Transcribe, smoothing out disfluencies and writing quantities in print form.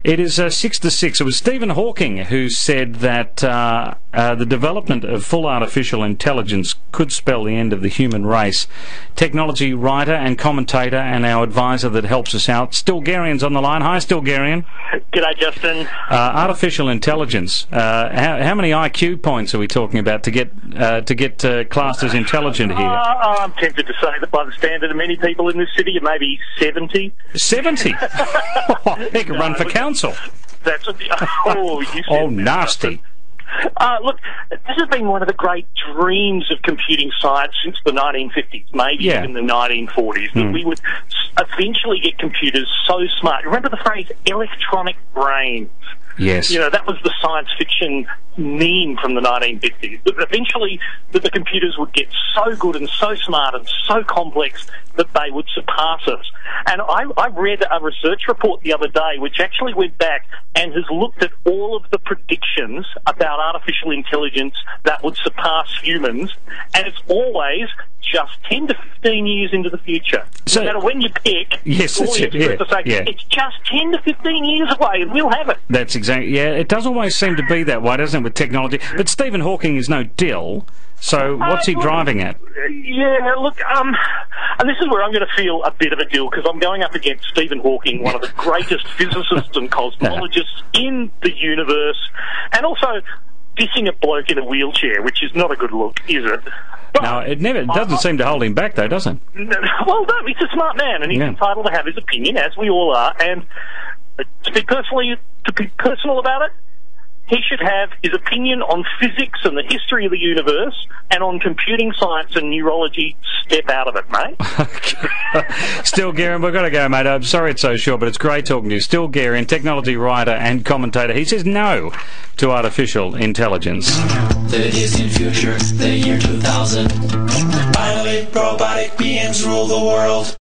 It is 6 to 6. It was Stephen Hawking who said that the development of full artificial intelligence could spell the end of the human race. Technology writer and commentator and our advisor that helps us out, Stilgherrian's on the line. Hi, Stilgherrian. G'day, Justin. Artificial intelligence. How many IQ points are we talking about to get classed as intelligent here? I'm tempted to say that by the standard of many people in this city, it may be 70. 70? They could run for council. That's nasty. Look, this has been one of the great dreams of computing science since the 1950s, maybe even the 1940s, that we would eventually get computers so smart. Remember the phrase electronic brains? Yes. You know, that was the science fiction meme from the 1950s. But eventually, that the computers would get so good and so smart and so complex that they would surpass us. And I read a research report the other day which actually went back and has looked at all of the predictions about artificial intelligence that would surpass humans, and it's always just 10 to 15 years into the future. So, no matter when you pick, yes, that's it. It's just 10 to 15 years away and we'll have it. That's exactly, it does always seem to be that way, doesn't it, with technology? But Stephen Hawking is no dill, so what's he driving at? Yeah, look, and this is where I'm going to feel a bit of a dill, because I'm going up against Stephen Hawking, one of the greatest physicists and cosmologists in the universe, and also dissing a bloke in a wheelchair, which is not a good look, is it? But no, it doesn't seem to hold him back, though, does it? Well, no, he's a smart man, and he's entitled to have his opinion, as we all are, and to be personal about it, he should have his opinion on physics and the history of the universe, and on computing science and neurology. Step out of it, mate. Stilgherrian, we've got to go, mate. I'm sorry it's so short, but it's great talking to you. Stilgherrian, technology writer and commentator. He says no to artificial intelligence. The distant future, the year 2000. Finally, robotic beings rule the world.